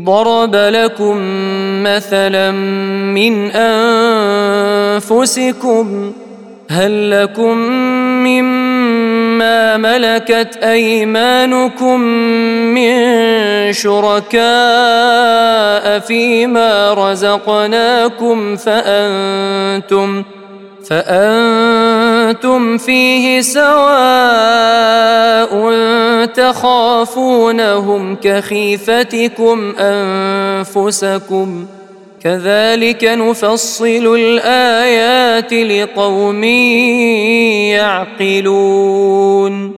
ضرب لكم مثلا من أنفسكم هل لكم مما ملكت أيمانكم من شركاء فيما رزقناكم فأنتم فيه سواء تخافونهم كخيفتكم أنفسكم كذلك نفصل الآيات لقوم يعقلون